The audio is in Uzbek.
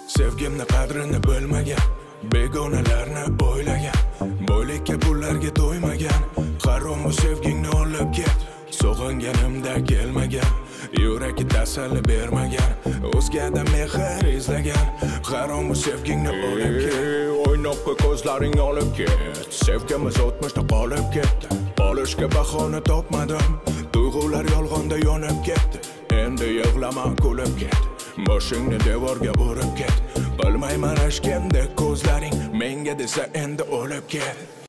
Sevgimni qadrini bilmagan, begonalarni o'ylagan, boylikka pullarga to'ymagan, qaron bu sevgingni olib ket. Sog'inganimda kelmagan, yurakka tasalli bermagan, o'zgada mehr izlagan, qaron bu sevgingni olib ket. O'ynoqqa ko'zlaring olib ket, sevgimiz o'tmishda qolib ketdi. Olishga bahona topmadim, tuyg'ular yolg'onda yonib ketdi. Endi yig'lama, kulib ket, boshingni devorga urib ket. Bilmayman aşk kimdek ko'zlaring, menga desa endi o'lib ket.